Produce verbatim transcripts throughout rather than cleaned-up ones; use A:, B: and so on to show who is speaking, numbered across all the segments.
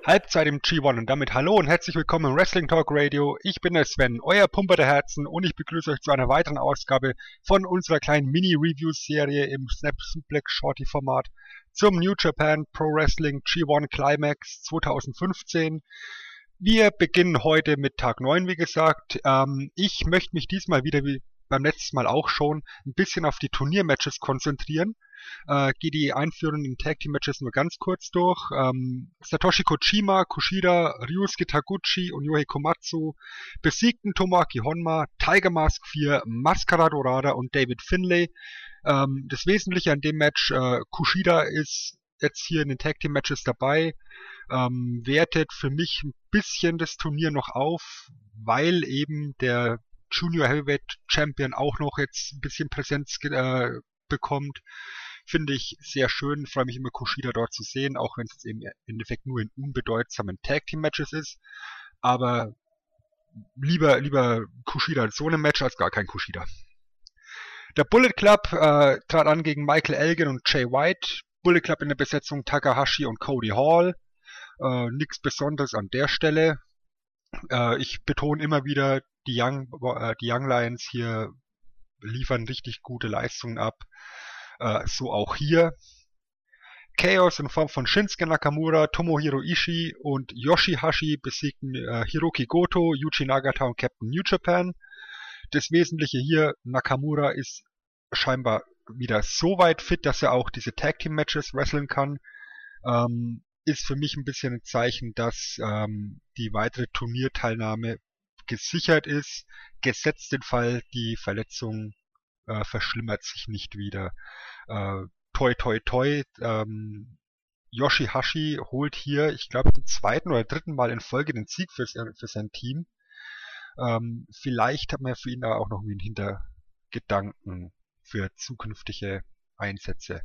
A: Halbzeit im G eins und damit hallo und herzlich willkommen im Wrestling Talk Radio. Ich bin der Sven, euer Pumper der Herzen und ich begrüße euch zu einer weiteren Ausgabe von unserer kleinen Mini-Review-Serie im Snap Suplex Shorty Format zum New Japan Pro Wrestling G eins Climax zwanzig fünfzehn. Wir beginnen heute mit Tag neun, wie gesagt. Ähm, ich möchte mich diesmal wieder, wie beim letzten Mal auch schon, ein bisschen auf die Turniermatches konzentrieren. Äh, gehe die einführenden Tag Team Matches nur ganz kurz durch. Ähm, Satoshi Kojima, Kushida, Ryusuke Taguchi und Yohei Komatsu besiegten Tomoaki Honma, Tiger Mask vier, Mascara Dorada und David Finlay. Ähm, das Wesentliche an dem Match, äh, Kushida ist jetzt hier in den Tag Team Matches dabei, ähm, wertet für mich ein bisschen das Turnier noch auf, weil eben der Junior Heavyweight Champion auch noch jetzt ein bisschen Präsenz äh, bekommt. Finde ich sehr schön, freue mich immer Kushida dort zu sehen, auch wenn es jetzt eben im Endeffekt nur in unbedeutsamen Tag Team Matches ist. Aber lieber, lieber Kushida als so einem Match als gar kein Kushida. Der Bullet Club äh, trat an gegen Michael Elgin und Jay White. Bullet Club in der Besetzung Takahashi und Cody Hall. Äh, nichts Besonderes an der Stelle. Äh, ich betone immer wieder, die Young, äh, die Young Lions hier liefern richtig gute Leistungen ab. Äh, so auch hier. Chaos in Form von Shinsuke Nakamura, Tomohiro Ishii und Yoshihashi besiegten äh, Hiroki Goto, Yuji Nagata und Captain New Japan. Das Wesentliche hier, Nakamura ist scheinbar wieder so weit fit, dass er auch diese Tag Team Matches wresteln kann. Ähm, ist für mich ein bisschen ein Zeichen, dass ähm, die weitere Turnierteilnahme gesichert ist. Gesetzt den Fall, die Verletzung äh, verschlimmert sich nicht wieder. Äh, toi toi toi. Ähm, Yoshihashi holt hier, ich glaube, zum zweiten oder dritten Mal in Folge den Sieg für, für sein Team. Ähm, vielleicht hat man für ihn da auch noch einen Hintergedanken für zukünftige Einsätze.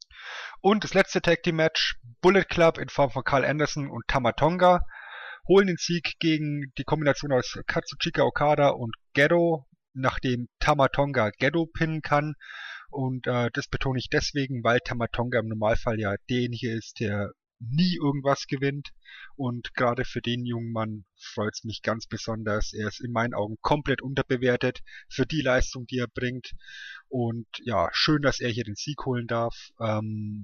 A: Und das letzte Tag Team Match, Bullet Club in Form von Carl Anderson und Tama Tonga holen den Sieg gegen die Kombination aus Katsuchika Okada und Gedo, nachdem Tama Tonga Gedo pinnen kann. Und äh, das betone ich deswegen, weil Tama Tonga im Normalfall ja derjenige ist, der nie irgendwas gewinnt. Und gerade für den jungen Mann freut es mich ganz besonders. Er ist in meinen Augen komplett unterbewertet für die Leistung, die er bringt. Und ja, schön, dass er hier den Sieg holen darf. Ähm,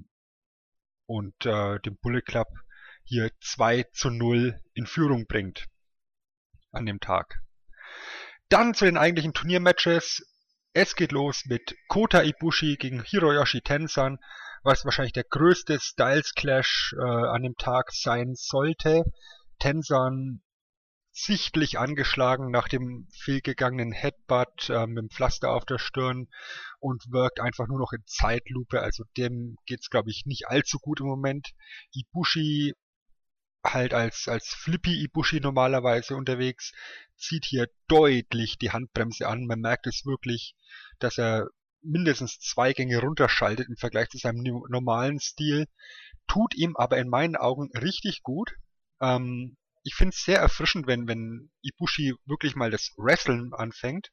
A: und äh, den Bullet Club hier zwei zu null in Führung bringt an dem Tag. Dann zu den eigentlichen Turniermatches. Es geht los mit Kota Ibushi gegen Hiroyoshi Tenzan, was wahrscheinlich der größte Styles Clash äh, an dem Tag sein sollte. Tenzan sichtlich angeschlagen nach dem fehlgegangenen Headbutt äh, mit dem Pflaster auf der Stirn und wirkt einfach nur noch in Zeitlupe. Also dem geht's, glaube ich, nicht allzu gut im Moment. Ibushi halt als, als Flippy Ibushi normalerweise unterwegs, zieht hier deutlich die Handbremse an. Man merkt es wirklich, dass er mindestens zwei Gänge runterschaltet im Vergleich zu seinem normalen Stil. Tut ihm aber in meinen Augen richtig gut. Ähm, ich finde es sehr erfrischend, wenn, wenn Ibushi wirklich mal das Wrestlen anfängt.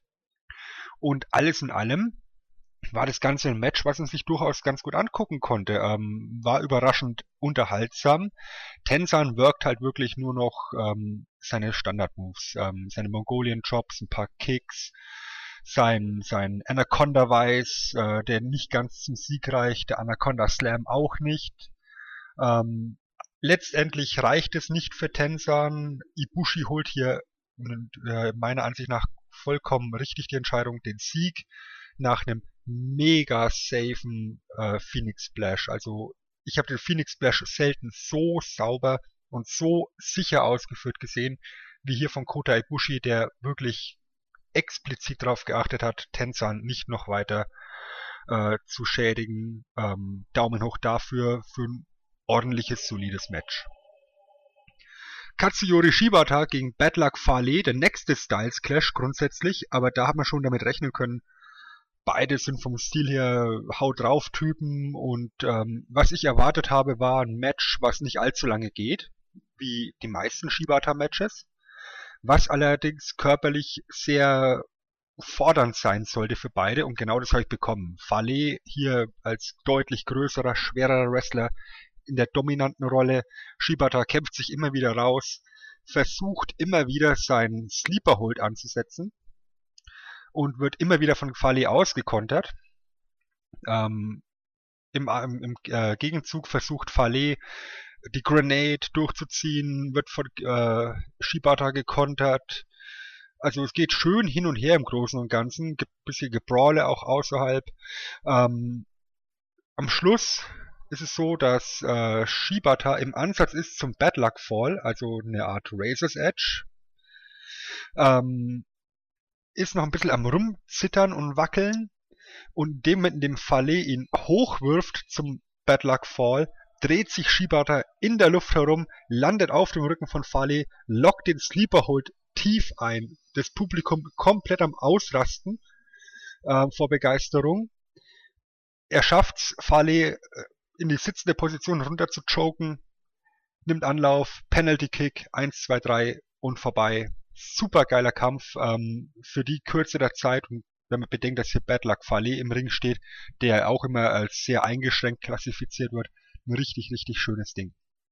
A: Und alles in allem war das Ganze ein Match, was man sich durchaus ganz gut angucken konnte. Ähm, war überraschend unterhaltsam. Tenzan wirkt halt wirklich nur noch ähm, seine Standard-Moves, ähm, seine Mongolian-Chops, ein paar Kicks, sein, sein Anaconda-Vice, äh, der nicht ganz zum Sieg reicht, der Anaconda-Slam auch nicht. Ähm, letztendlich reicht es nicht für Tenzan. Ibushi holt hier äh, meiner Ansicht nach vollkommen richtig die Entscheidung, den Sieg nach einem mega safen äh, Phoenix Splash. Also ich habe den Phoenix Splash selten so sauber und so sicher ausgeführt gesehen, wie hier von Kota Ibushi, der wirklich explizit darauf geachtet hat, Tenzan nicht noch weiter äh, zu schädigen. Ähm, Daumen hoch dafür, für ein ordentliches, solides Match. Katsuyori Shibata gegen Bad Luck Fale, der nächste Styles Clash grundsätzlich, aber da hat man schon damit rechnen können, beide sind vom Stil her Haut drauf Typen und ähm, was ich erwartet habe, war ein Match, was nicht allzu lange geht, wie die meisten Shibata-Matches, was allerdings körperlich sehr fordernd sein sollte für beide und genau das habe ich bekommen. Fale hier als deutlich größerer, schwererer Wrestler in der dominanten Rolle. Shibata kämpft sich immer wieder raus, versucht immer wieder seinen Sleeper Hold anzusetzen und wird immer wieder von Fale ausgekontert. Ähm, Im, im, im äh, Gegenzug versucht Fale die Grenade durchzuziehen, wird von äh, Shibata gekontert. Also es geht schön hin und her im Großen und Ganzen, gibt ein bisschen Gebrawle auch außerhalb. Ähm, am Schluss ist es so, dass äh, Shibata im Ansatz ist zum Bad Luck Fall, also eine Art Razor's Edge. Ähm, ist noch ein bisschen am Rumzittern und Wackeln. Und in dem Moment, in dem Fale ihn hochwirft zum Bad Luck Fall, dreht sich Shibata in der Luft herum, landet auf dem Rücken von Fale, lockt den Sleeper Hold tief ein. Das Publikum komplett am Ausrasten äh, vor Begeisterung. Er schafft Fale in die sitzende Position runter zu choken, nimmt Anlauf, Penalty Kick, eins, zwei, drei und vorbei. Super geiler Kampf ähm, für die Kürze der Zeit, und wenn man bedenkt, dass hier Bad Luck Fale im Ring steht, der auch immer als sehr eingeschränkt klassifiziert wird. Ein richtig, richtig schönes Ding.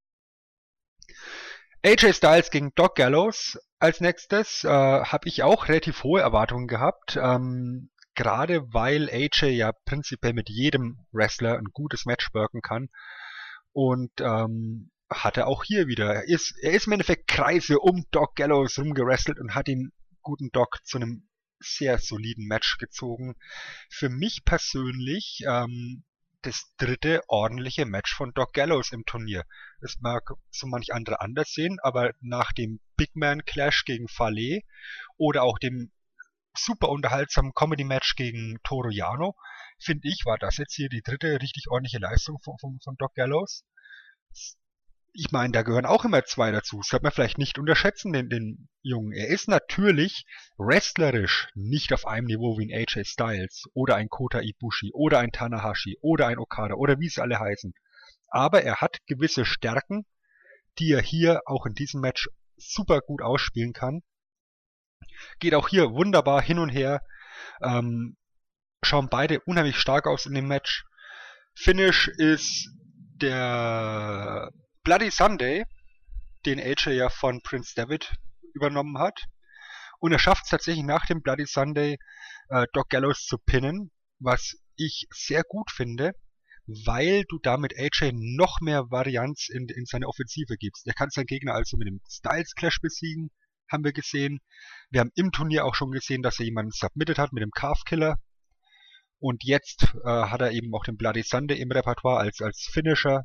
A: A J Styles gegen Doc Gallows als nächstes äh, habe ich auch relativ hohe Erwartungen gehabt. Ähm, gerade weil A J ja prinzipiell mit jedem Wrestler ein gutes Match worken kann. Und ähm, hat er auch hier wieder. Er ist, er ist im Endeffekt Kreise um Doc Gallows rumgerestelt und hat den guten Doc zu einem sehr soliden Match gezogen. Für mich persönlich ähm, das dritte ordentliche Match von Doc Gallows im Turnier. Das mag so manch andere anders sehen, aber nach dem Big Man Clash gegen Fale oder auch dem super unterhaltsamen Comedy-Match gegen Toru Yano, finde ich, war das jetzt hier die dritte richtig ordentliche Leistung von, von, von Doc Gallows. Ich meine, da gehören auch immer zwei dazu. Das sollte man vielleicht nicht unterschätzen, den, den Jungen. Er ist natürlich wrestlerisch nicht auf einem Niveau wie ein A J Styles oder ein Kota Ibushi oder ein Tanahashi oder ein Okada oder wie sie alle heißen. Aber er hat gewisse Stärken, die er hier auch in diesem Match super gut ausspielen kann. Geht auch hier wunderbar hin und her. Ähm, schauen beide unheimlich stark aus in dem Match. Finish ist der Bloody Sunday, den A J ja von Prince David übernommen hat. Und er schafft es tatsächlich nach dem Bloody Sunday, äh, Doc Gallows zu pinnen, was ich sehr gut finde, weil du damit A J noch mehr Varianz in, in seine Offensive gibst. Er kann seinen Gegner also mit dem Styles Clash besiegen, haben wir gesehen. Wir haben im Turnier auch schon gesehen, dass er jemanden submitted hat mit dem Calf Killer. Und jetzt äh, hat er eben auch den Bloody Sunday im Repertoire als, als Finisher.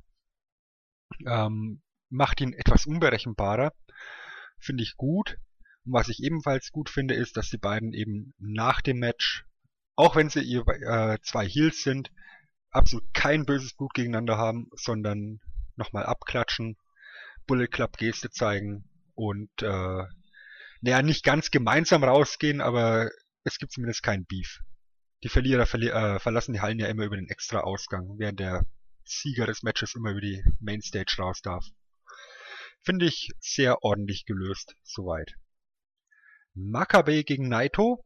A: Ähm, macht ihn etwas unberechenbarer. Finde ich gut. Und was ich ebenfalls gut finde, ist, dass die beiden eben nach dem Match, auch wenn sie ihr, äh, zwei Heels sind, absolut kein böses Blut gegeneinander haben, sondern nochmal abklatschen, Bullet Club Geste zeigen und äh, naja, nicht ganz gemeinsam rausgehen, aber es gibt zumindest keinen Beef. Die Verlierer verli äh, verlassen die Hallen ja immer über den extra Ausgang, während der Sieger des Matches immer über die Mainstage raus darf. Finde ich sehr ordentlich gelöst, soweit. Makabe gegen Naito,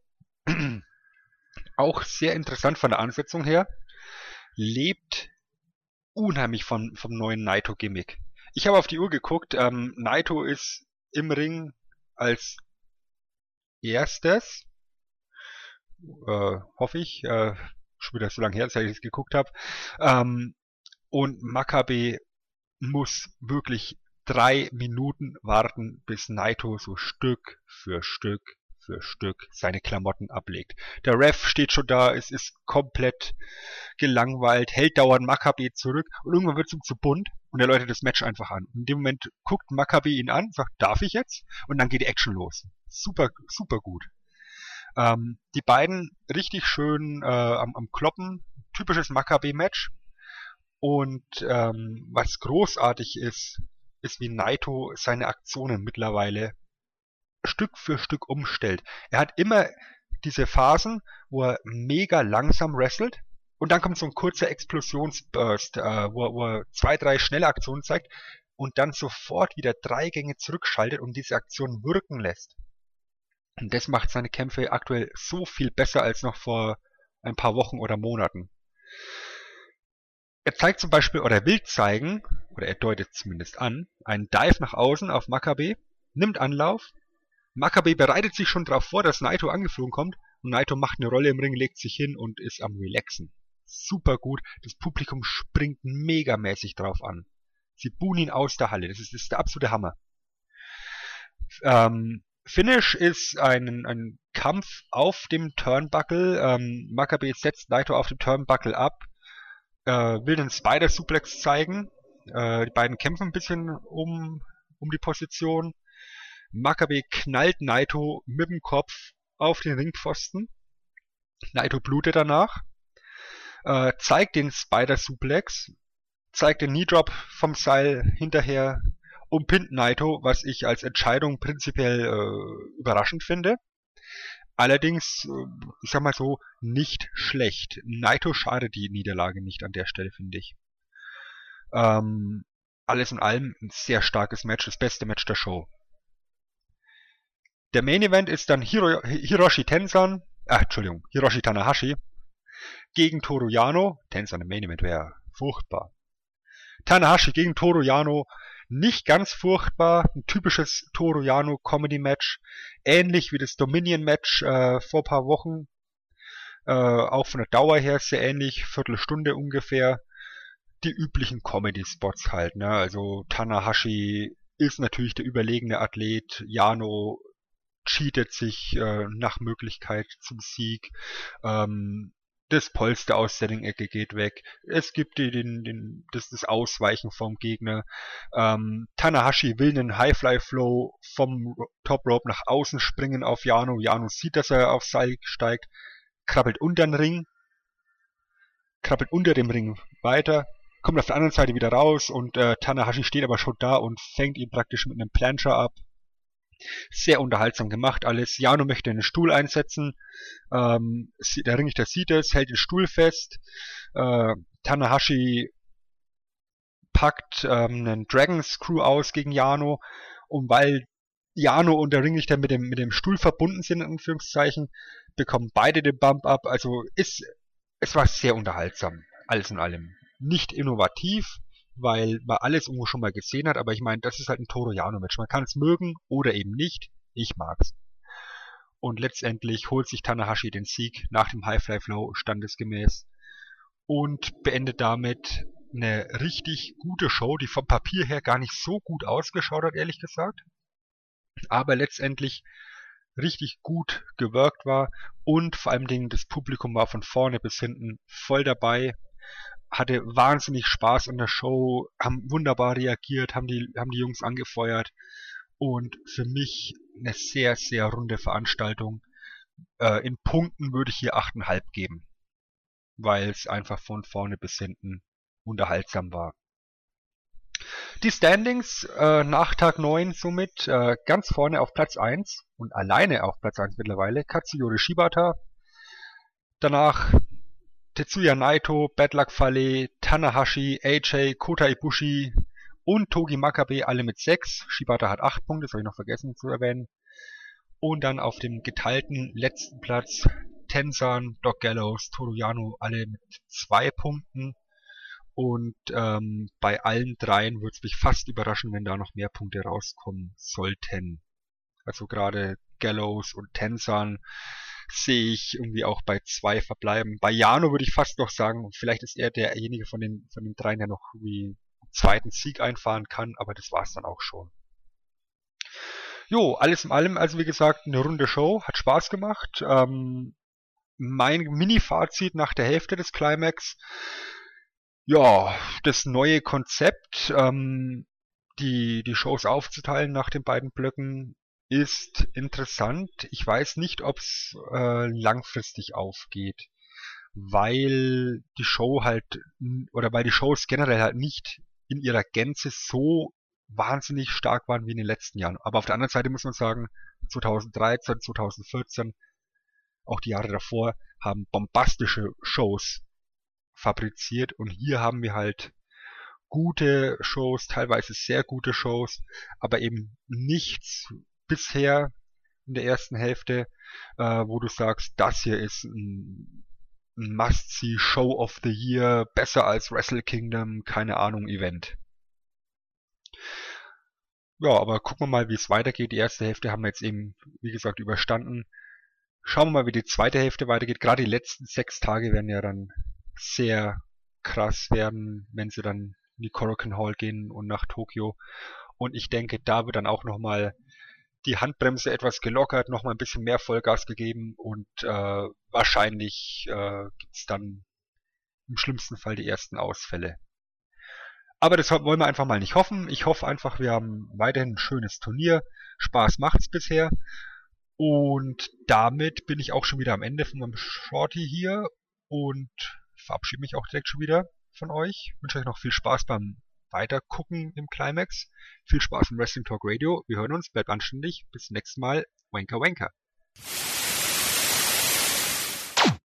A: auch sehr interessant von der Ansetzung her, lebt unheimlich von, vom neuen Naito-Gimmick. Ich habe auf die Uhr geguckt, ähm, Naito ist im Ring als erstes, äh, hoffe ich, äh, schon wieder so lange her, seit ich es geguckt habe, ähm, und Makabe muss wirklich drei Minuten warten, bis Naito so Stück für Stück für Stück seine Klamotten ablegt. Der Ref steht schon da, es ist komplett gelangweilt, hält dauernd Makabe zurück und irgendwann wird es ihm zu bunt und er läutet das Match einfach an. In dem Moment guckt Makabe ihn an, sagt, darf ich jetzt? Und dann geht die Action los. Super, super gut. Ähm, die beiden richtig schön äh, am, am Kloppen, typisches Makabe-Match. Und ähm, was großartig ist, ist, wie Naito seine Aktionen mittlerweile Stück für Stück umstellt. Er hat immer diese Phasen, wo er mega langsam wrestelt und dann kommt so ein kurzer Explosionsburst, äh, wo, wo er zwei, drei schnelle Aktionen zeigt und dann sofort wieder drei Gänge zurückschaltet und diese Aktion wirken lässt. Und das macht seine Kämpfe aktuell so viel besser als noch vor ein paar Wochen oder Monaten. Er zeigt zum Beispiel, oder will zeigen, oder er deutet zumindest an, einen Dive nach außen auf Makabe, nimmt Anlauf. Makabe bereitet sich schon darauf vor, dass Naito angeflogen kommt. Und Naito macht eine Rolle im Ring, legt sich hin und ist am Relaxen. Super gut. Das Publikum springt megamäßig drauf an. Sie buhen ihn aus der Halle. Das ist, das ist der absolute Hammer. Ähm, Finish ist ein, ein Kampf auf dem Turnbuckle. Ähm, Makabe setzt Naito auf dem Turnbuckle ab, äh, will den Spider-Suplex zeigen. Äh, die beiden kämpfen ein bisschen um, um die Position. Makabe knallt Naito mit dem Kopf auf den Ringpfosten. Naito blutet danach. Äh, zeigt den Spider-Suplex. Zeigt den Knee-Drop vom Seil hinterher und pinnt Naito, was ich als Entscheidung prinzipiell äh, überraschend finde. Allerdings, äh, ich sag mal so, nicht schlecht. Naito schadet die Niederlage nicht an der Stelle, finde ich. Ähm, alles in allem ein sehr starkes Match, das beste Match der Show. Der Main Event ist dann Hiro Hiroshi Tenzan, ach, Entschuldigung, Hiroshi Tanahashi gegen Toru Yano. Tenzan im Main Event wäre furchtbar. Tanahashi gegen Toru Yano, nicht ganz furchtbar, ein typisches Toru Yano Comedy Match, ähnlich wie das Dominion Match äh, vor ein paar Wochen, äh, auch von der Dauer her sehr ähnlich, Viertelstunde ungefähr, die üblichen Comedy Spots halt, ne? Also Tanahashi ist natürlich der überlegene Athlet, Yano cheatet sich äh, nach Möglichkeit zum Sieg. Ähm, das Polster aus der Ringecke geht weg. Es gibt die, den, den, das, das Ausweichen vom Gegner. Ähm, Tanahashi will einen Highfly-Flow vom Top Rope nach außen springen auf Yano. Yano sieht, dass er aufs Seil steigt, krabbelt unter den Ring, krabbelt unter dem Ring weiter, kommt auf der anderen Seite wieder raus und äh, Tanahashi steht aber schon da und fängt ihn praktisch mit einem Plancher ab. Sehr unterhaltsam gemacht alles. Yano möchte einen Stuhl einsetzen. Ähm, der Ringrichter sieht es, hält den Stuhl fest. Äh, Tanahashi packt ähm, einen Dragon Screw aus gegen Yano. Und weil Yano und der Ringrichter mit dem, mit dem Stuhl verbunden sind, in Anführungszeichen, bekommen beide den Bump up. Also ist, es war sehr unterhaltsam. Alles in allem. Nicht innovativ, weil man alles irgendwo schon mal gesehen hat, aber ich meine, das ist halt ein Toru Yano Match. Man kann es mögen oder eben nicht. Ich mag's. Und letztendlich holt sich Tanahashi den Sieg nach dem Highfly Flow standesgemäß und beendet damit eine richtig gute Show, die vom Papier her gar nicht so gut ausgeschaut hat, ehrlich gesagt, aber letztendlich richtig gut gewirkt war und vor allem Dingen das Publikum war von vorne bis hinten voll dabei. Hatte wahnsinnig Spaß an der Show, haben wunderbar reagiert, haben die, haben die Jungs angefeuert und für mich eine sehr, sehr runde Veranstaltung. Äh, in Punkten würde ich hier acht Komma fünf geben, weil es einfach von vorne bis hinten unterhaltsam war. Die Standings äh, nach Tag neun somit äh, ganz vorne auf Platz eins und alleine auf Platz eins mittlerweile Katsuyori Shibata. Danach Tetsuya Naito, Bad Luck Fale, Tanahashi, A J, Kota Ibushi und Togi Makabe alle mit sechs. Shibata hat acht Punkte, das habe ich noch vergessen zu erwähnen. Und dann auf dem geteilten letzten Platz Tenzan, Doc Gallows, Toru Yano alle mit zwei Punkten. Und ähm, bei allen dreien würde es mich fast überraschen, wenn da noch mehr Punkte rauskommen sollten. Also gerade Gallows und Tenzan sehe ich irgendwie auch bei zwei verbleiben. Bei Yano würde ich fast noch sagen, vielleicht ist er derjenige von den, von den dreien, der noch irgendwie einen zweiten Sieg einfahren kann, aber das war es dann auch schon. Jo, alles in allem, also wie gesagt, eine runde Show, hat Spaß gemacht. Ähm, mein Mini-Fazit nach der Hälfte des Climax, ja, das neue Konzept, ähm, die, die Shows aufzuteilen nach den beiden Blöcken, ist interessant. Ich weiß nicht, ob es äh, langfristig aufgeht, weil die Show halt, oder weil die Shows generell halt nicht in ihrer Gänze so wahnsinnig stark waren wie in den letzten Jahren. Aber auf der anderen Seite muss man sagen, zweitausenddreizehn, zweitausendvierzehn, auch die Jahre davor, haben bombastische Shows fabriziert und hier haben wir halt gute Shows, teilweise sehr gute Shows, aber eben nichts bisher in der ersten Hälfte, äh, wo du sagst, das hier ist ein, ein Must-See Show of the Year, besser als Wrestle Kingdom, keine Ahnung, Event. Ja, aber gucken wir mal, wie es weitergeht. Die erste Hälfte haben wir jetzt eben, wie gesagt, überstanden. Schauen wir mal, wie die zweite Hälfte weitergeht. Gerade die letzten sechs Tage werden ja dann sehr krass werden, wenn sie dann in die Korakuen Hall gehen und nach Tokio. Und ich denke, da wird dann auch nochmal die Handbremse etwas gelockert, nochmal ein bisschen mehr Vollgas gegeben und äh, wahrscheinlich äh, gibt's dann im schlimmsten Fall die ersten Ausfälle. Aber das wollen wir einfach mal nicht hoffen. Ich hoffe einfach, wir haben weiterhin ein schönes Turnier. Spaß macht's bisher. Und damit bin ich auch schon wieder am Ende von meinem Shorty hier und verabschiede mich auch direkt schon wieder von euch. Wünsche euch noch viel Spaß beim Weitergucken im Climax. Viel Spaß im Wrestling Talk Radio. Wir hören uns, bleibt anständig. Bis zum nächsten Mal. Wanker Wanker.